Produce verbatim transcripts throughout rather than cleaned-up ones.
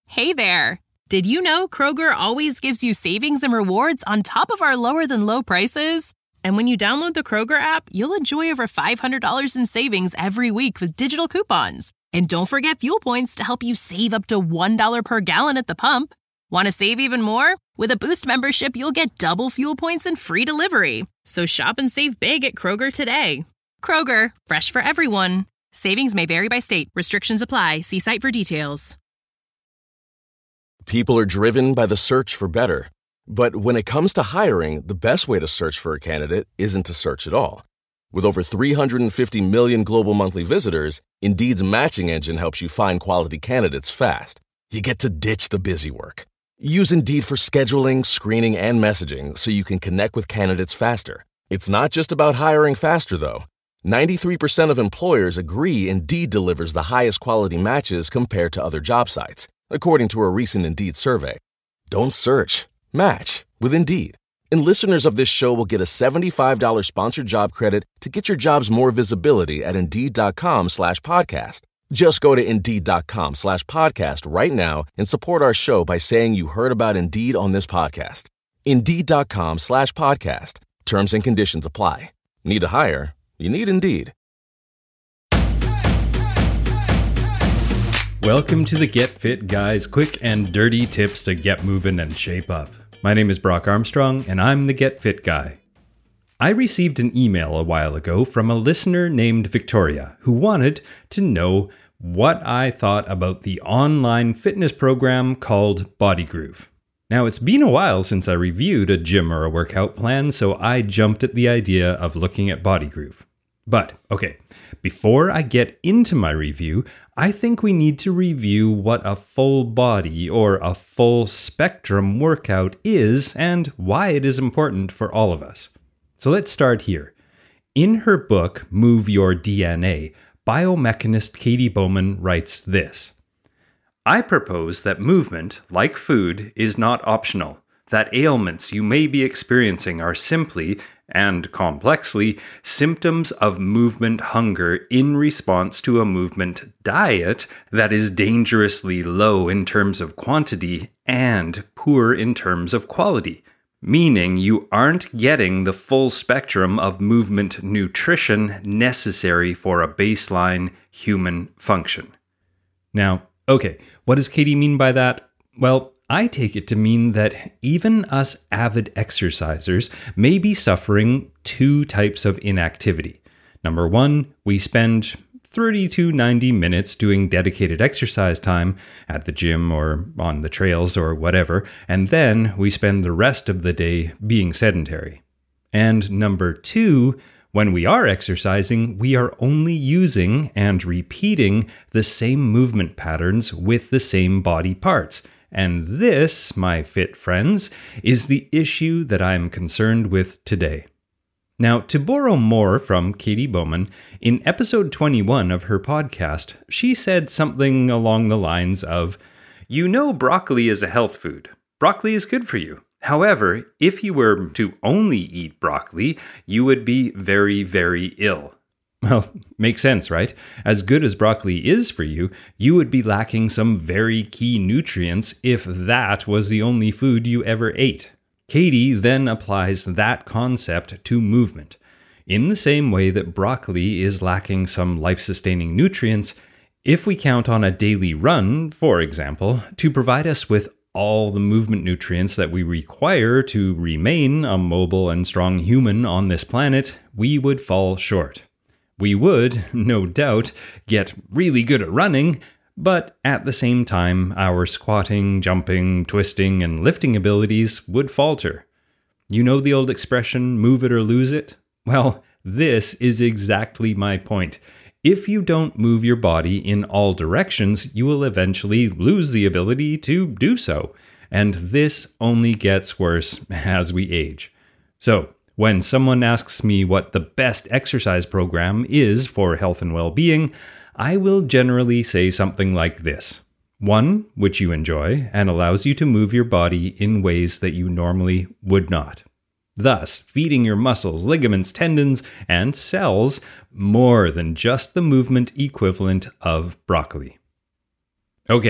Hey there! Did you know Kroger always gives you savings and rewards on top of our lower-than-low prices? And when you download the Kroger app, you'll enjoy over five hundred dollars in savings every week with digital coupons. And don't forget fuel points to help you save up to one dollar per gallon at the pump. Want to save even more? With a Boost membership, you'll get double fuel points and free delivery. So shop and save big at Kroger today. Kroger, fresh for everyone. Savings may vary by state. Restrictions apply. See site for details. People are driven by the search for better. But when it comes to hiring, the best way to search for a candidate isn't to search at all. With over three hundred fifty million global monthly visitors, Indeed's matching engine helps you find quality candidates fast. You get to ditch the busy work. Use Indeed for scheduling, screening, and messaging so you can connect with candidates faster. It's not just about hiring faster, though. ninety-three percent of employers agree Indeed delivers the highest quality matches compared to other job sites, according to a recent Indeed survey. Don't search. Match with Indeed. And listeners of this show will get a seventy-five dollars sponsored job credit to get your jobs more visibility at Indeed.com slash podcast. Just go to Indeed.com slash podcast right now and support our show by saying you heard about Indeed on this podcast. Indeed.com slash podcast. Terms and conditions apply. Need to hire? You need Indeed. Welcome to the Get Fit Guys, quick and dirty tips to get moving and shape up. My name is Brock Armstrong, and I'm the Get Fit Guy. I received an email a while ago from a listener named Victoria who wanted to know what I thought about the online fitness program called Body Groove. Now, it's been a while since I reviewed a gym or a workout plan, so I jumped at the idea of looking at Body Groove. But, okay, before I get into my review, I think we need to review what a full body or a full spectrum workout is and why it is important for all of us. So let's start here. In her book, Move Your D N A, biomechanist Katie Bowman writes this: I propose that movement, like food, is not optional, that ailments you may be experiencing are simply, and complexly, symptoms of movement hunger in response to a movement diet that is dangerously low in terms of quantity and poor in terms of quality, meaning you aren't getting the full spectrum of movement nutrition necessary for a baseline human function. Now, okay, what does Katie mean by that? Well, I take it to mean that even us avid exercisers may be suffering two types of inactivity. Number one, we spend thirty to ninety minutes doing dedicated exercise time at the gym or on the trails or whatever, and then we spend the rest of the day being sedentary. And number two, when we are exercising, we are only using and repeating the same movement patterns with the same body parts. And this, my fit friends, is the issue that I'm concerned with today. Now, to borrow more from Katie Bowman, in episode twenty-one of her podcast, she said something along the lines of, you know broccoli is a health food. Broccoli is good for you. However, if you were to only eat broccoli, you would be very, very ill. Well, makes sense, right? As good as broccoli is for you, you would be lacking some very key nutrients if that was the only food you ever ate. Katie then applies that concept to movement. In the same way that broccoli is lacking some life-sustaining nutrients, if we count on a daily run, for example, to provide us with all the movement nutrients that we require to remain a mobile and strong human on this planet, we would fall short. We would, no doubt, get really good at running, but at the same time, our squatting, jumping, twisting, and lifting abilities would falter. You know the old expression, move it or lose it? Well, this is exactly my point. If you don't move your body in all directions, you will eventually lose the ability to do so. And this only gets worse as we age. So, when someone asks me what the best exercise program is for health and well-being, I will generally say something like this. One, which you enjoy and allows you to move your body in ways that you normally would not. Thus, feeding your muscles, ligaments, tendons, and cells more than just the movement equivalent of broccoli. Okay,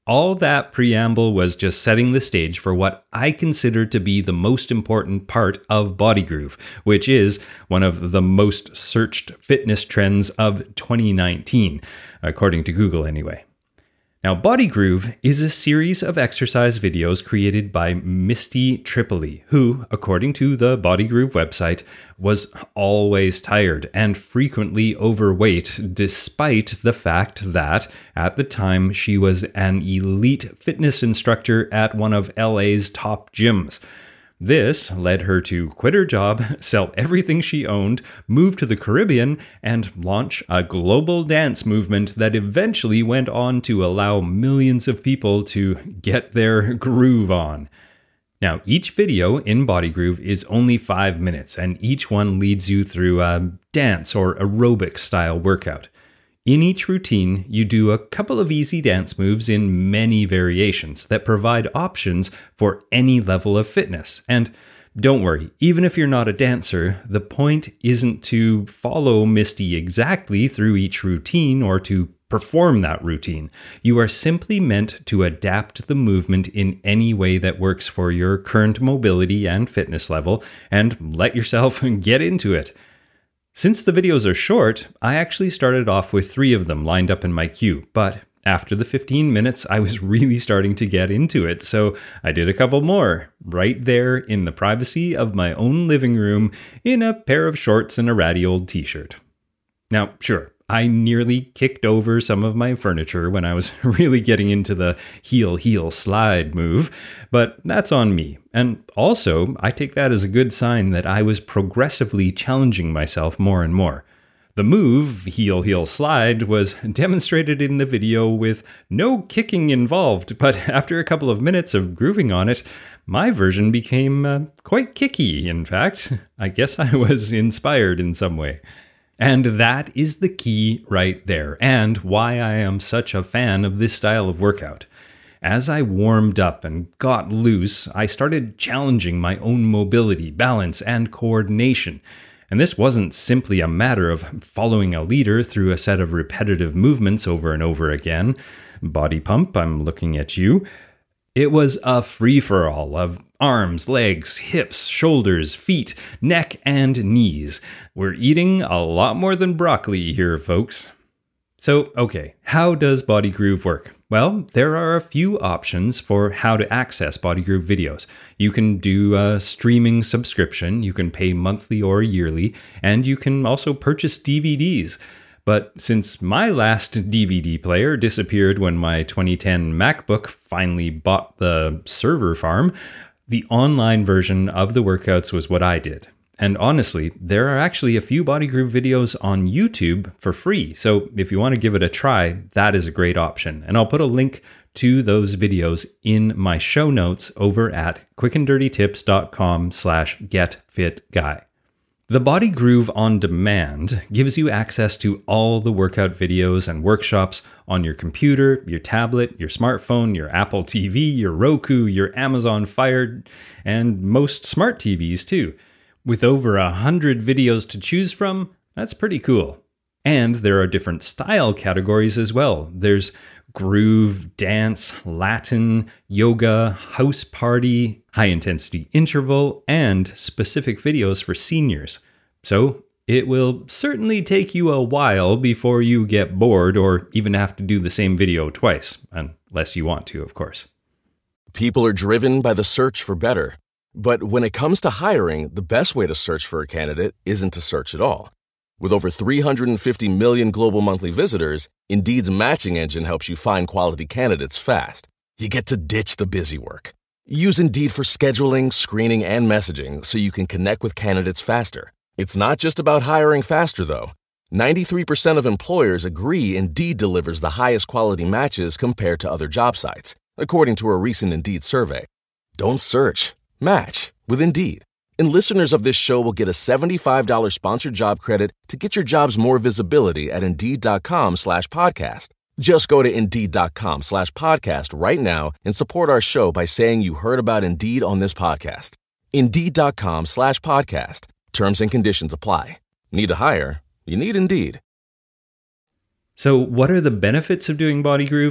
all that preamble was just setting the stage for what I consider to be the most important part of Body Groove, which is one of the most searched fitness trends of twenty nineteen, according to Google anyway. Now, Body Groove is a series of exercise videos created by Misty Tripoli, who, according to the Body Groove website, was always tired and frequently overweight, despite the fact that, at the time, she was an elite fitness instructor at one of L A's top gyms. This led her to quit her job, sell everything she owned, move to the Caribbean, and launch a global dance movement that eventually went on to allow millions of people to get their groove on. Now, each video in Body Groove is only five minutes, and each one leads you through a dance or aerobic style workout. In each routine, you do a couple of easy dance moves in many variations that provide options for any level of fitness. And don't worry, even if you're not a dancer, the point isn't to follow Misty exactly through each routine or to perform that routine. You are simply meant to adapt the movement in any way that works for your current mobility and fitness level, and let yourself get into it. Since the videos are short, I actually started off with three of them lined up in my queue, but after the fifteen minutes, I was really starting to get into it, so I did a couple more, right there in the privacy of my own living room, in a pair of shorts and a ratty old t-shirt. Now, sure, I nearly kicked over some of my furniture when I was really getting into the heel, heel, slide move, but that's on me. And also, I take that as a good sign that I was progressively challenging myself more and more. The move, heel, heel, slide, was demonstrated in the video with no kicking involved, but after a couple of minutes of grooving on it, my version became uh, quite kicky, in fact. I guess I was inspired in some way. And that is the key right there, and why I am such a fan of this style of workout. As I warmed up and got loose, I started challenging my own mobility, balance, and coordination. And this wasn't simply a matter of following a leader through a set of repetitive movements over and over again. Body pump, I'm looking at you. It was a free-for-all of arms, legs, hips, shoulders, feet, neck, and knees. We're eating a lot more than broccoli here, folks. So, okay, how does Body Groove work? Well, there are a few options for how to access Body Groove videos. You can do a streaming subscription, you can pay monthly or yearly, and you can also purchase D V Ds. But since my last D V D player disappeared when my twenty ten MacBook finally bought the server farm, the online version of the workouts was what I did. And honestly, there are actually a few Body Groove videos on YouTube for free. So if you want to give it a try, that is a great option. And I'll put a link to those videos in my show notes over at quickanddirtytips.com slash getfitguy. The Body Groove On Demand gives you access to all the workout videos and workshops on your computer, your tablet, your smartphone, your Apple T V, your Roku, your Amazon Fire, and most smart T Vs too. With over a hundred videos to choose from, that's pretty cool. And there are different style categories as well. There's groove, dance, Latin, yoga, house party, high-intensity interval, and specific videos for seniors. So it will certainly take you a while before you get bored or even have to do the same video twice, unless you want to, of course. People are driven by the search for better. But when it comes to hiring, the best way to search for a candidate isn't to search at all. With over three hundred fifty million global monthly visitors, Indeed's matching engine helps you find quality candidates fast. You get to ditch the busy work. Use Indeed for scheduling, screening, and messaging so you can connect with candidates faster. It's not just about hiring faster, though. ninety-three percent of employers agree Indeed delivers the highest quality matches compared to other job sites, according to a recent Indeed survey. Don't search. Match with Indeed. And listeners of this show will get a seventy-five dollars sponsored job credit to get your jobs more visibility at Indeed.com slash podcast. Just go to Indeed.com slash podcast right now and support our show by saying you heard about Indeed on this podcast. Indeed.com slash podcast. Terms and conditions apply. Need to hire? You need Indeed. So what are the benefits of doing Body Groove?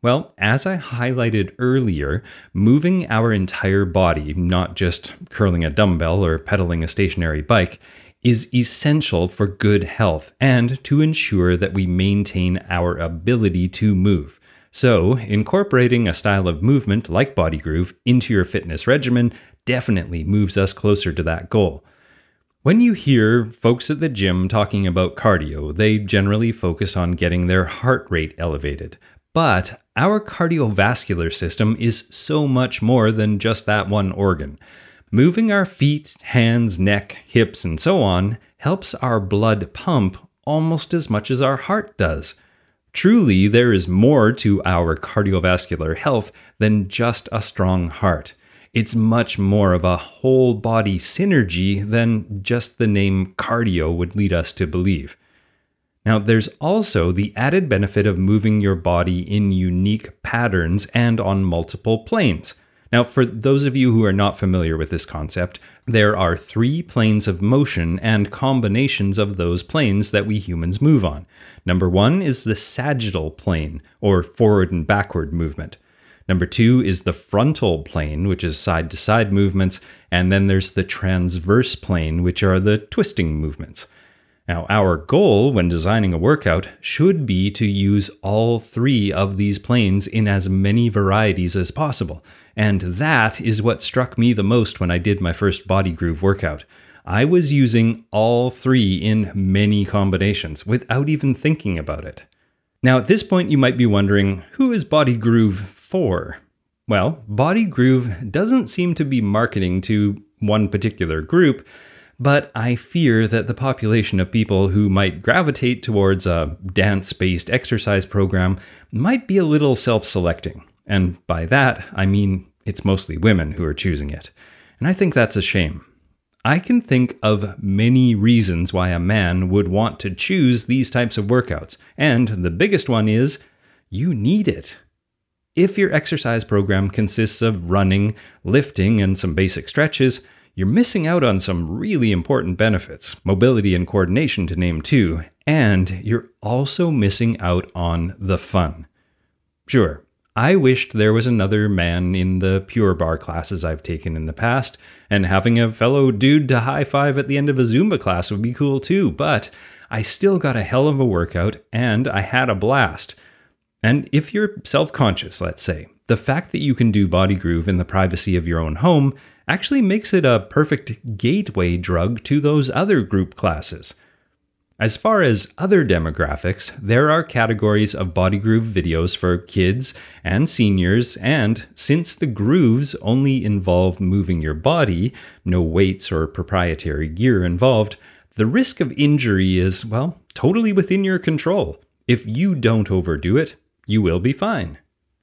Well, as I highlighted earlier, moving our entire body, not just curling a dumbbell or pedaling a stationary bike, is essential for good health and to ensure that we maintain our ability to move. So, incorporating a style of movement like Body Groove into your fitness regimen definitely moves us closer to that goal. When you hear folks at the gym talking about cardio, they generally focus on getting their heart rate elevated. But our cardiovascular system is so much more than just that one organ. Moving our feet, hands, neck, hips, and so on helps our blood pump almost as much as our heart does. Truly, there is more to our cardiovascular health than just a strong heart. It's much more of a whole body synergy than just the name cardio would lead us to believe. Now, there's also the added benefit of moving your body in unique patterns and on multiple planes. Now, for those of you who are not familiar with this concept, there are three planes of motion and combinations of those planes that we humans move on. Number one is the sagittal plane, or forward and backward movement. Number two is the frontal plane, which is side-to-side movements, and then there's the transverse plane, which are the twisting movements. Now, our goal when designing a workout should be to use all three of these planes in as many varieties as possible. And that is what struck me the most when I did my first Body Groove workout. I was using all three in many combinations without even thinking about it. Now, at this point, you might be wondering, who is Body Groove for? Well, Body Groove doesn't seem to be marketing to one particular group, but I fear that the population of people who might gravitate towards a dance-based exercise program might be a little self-selecting. And by that, I mean it's mostly women who are choosing it. And I think that's a shame. I can think of many reasons why a man would want to choose these types of workouts. And the biggest one is, you need it. If your exercise program consists of running, lifting, and some basic stretches, you're missing out on some really important benefits, mobility and coordination to name two, and you're also missing out on the fun. Sure, I wished there was another man in the Pure Barre classes I've taken in the past, and having a fellow dude to high-five at the end of a Zumba class would be cool too, but I still got a hell of a workout, and I had a blast. And if you're self-conscious, let's say, the fact that you can do Body Groove in the privacy of your own home actually makes it a perfect gateway drug to those other group classes. As far as other demographics, there are categories of Body Groove videos for kids and seniors, and since the grooves only involve moving your body, no weights or proprietary gear involved, the risk of injury is, well, totally within your control. If you don't overdo it, you will be fine.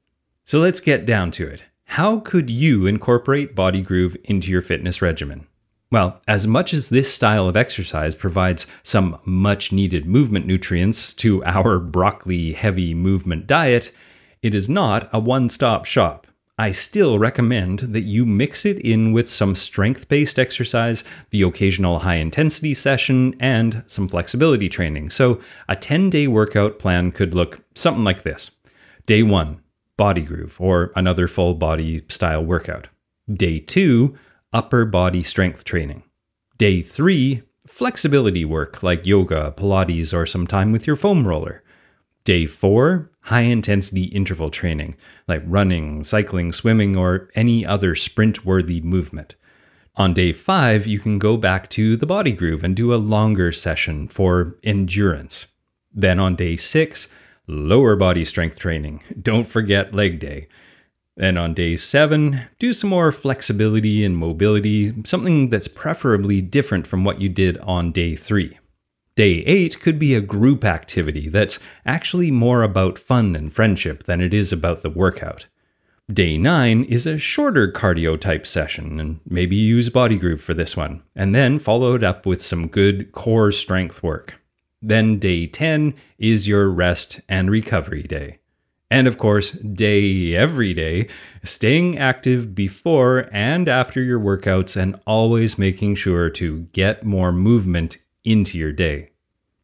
So let's get down to it. How could you incorporate Body Groove into your fitness regimen? Well, as much as this style of exercise provides some much-needed movement nutrients to our broccoli-heavy movement diet, it is not a one-stop shop. I still recommend that you mix it in with some strength-based exercise, the occasional high-intensity session, and some flexibility training. So a ten-day workout plan could look something like this. Day one, Body Groove, or another full body style workout. Day two, upper body strength training. Day three, flexibility work like yoga, Pilates, or some time with your foam roller. Day four, high intensity interval training like running, cycling, swimming, or any other sprint-worthy movement. On day five, you can go back to the Body Groove and do a longer session for endurance. Then on day six, lower body strength training. Don't forget leg day. Then on day seven, do some more flexibility and mobility, something that's preferably different from what you did on day three. Day eight could be a group activity that's actually more about fun and friendship than it is about the workout. Day nine is a shorter cardio type session, and maybe use Body Groove for this one, and then follow it up with some good core strength work. Then day ten is your rest and recovery day. And of course, day every day, staying active before and after your workouts and always making sure to get more movement into your day.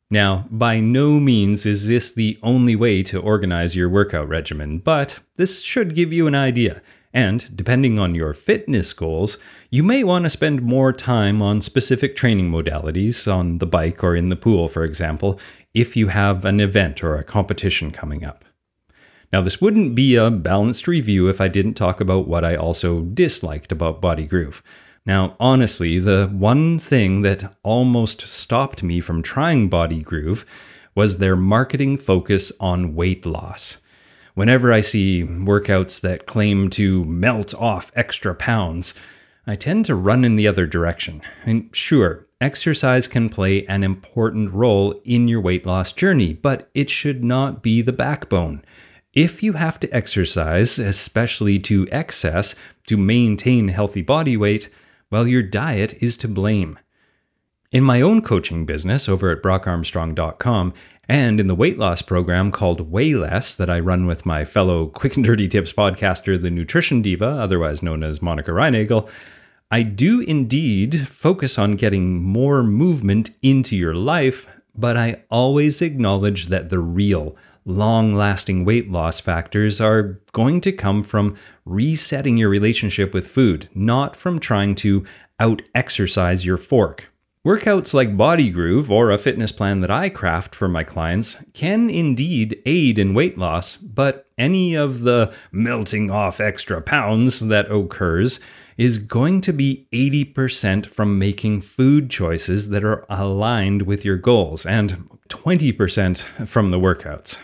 Now, by no means is this the only way to organize your workout regimen, but this should give you an idea. And depending on your fitness goals, you may want to spend more time on specific training modalities, on the bike or in the pool, for example, if you have an event or a competition coming up. Now, this wouldn't be a balanced review if I didn't talk about what I also disliked about Body Groove. Now, honestly, the one thing that almost stopped me from trying Body Groove was their marketing focus on weight loss. Whenever I see workouts that claim to melt off extra pounds, I tend to run in the other direction. And sure, exercise can play an important role in your weight loss journey, but it should not be the backbone. If you have to exercise, especially to excess, to maintain healthy body weight, well, your diet is to blame. In my own coaching business over at brock armstrong dot com and in the weight loss program called Way Less that I run with my fellow Quick and Dirty Tips podcaster, the Nutrition Diva, otherwise known as Monica Reinagel, I do indeed focus on getting more movement into your life, but I always acknowledge that the real, long-lasting weight loss factors are going to come from resetting your relationship with food, not from trying to out-exercise your fork. Workouts like Body Groove or a fitness plan that I craft for my clients can indeed aid in weight loss, but any of the melting off extra pounds that occurs is going to be eighty percent from making food choices that are aligned with your goals and twenty percent from the workouts.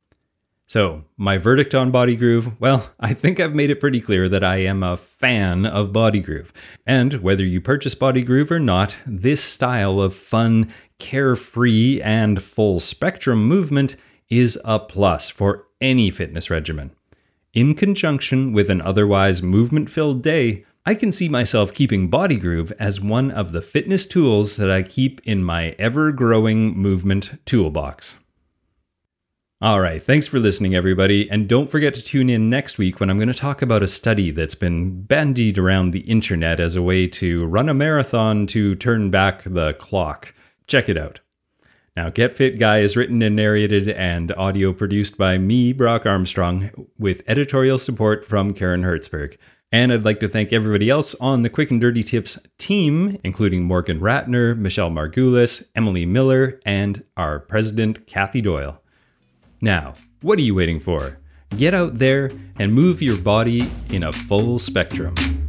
So, my verdict on Body Groove? Well, I think I've made it pretty clear that I am a fan of Body Groove. And whether you purchase Body Groove or not, this style of fun, carefree, and full spectrum movement is a plus for any fitness regimen. In conjunction with an otherwise movement-filled day, I can see myself keeping Body Groove as one of the fitness tools that I keep in my ever-growing movement toolbox. All right, thanks for listening, everybody, and don't forget to tune in next week when I'm going to talk about a study that's been bandied around the internet as a way to run a marathon to turn back the clock. Check it out. Now, Get Fit Guy is written and narrated and audio produced by me, Brock Armstrong, with editorial support from Karen Hertzberg. And I'd like to thank everybody else on the Quick and Dirty Tips team, including Morgan Ratner, Michelle Margulis, Emily Miller, and our president, Kathy Doyle. Now, what are you waiting for? Get out there and move your body in a full spectrum.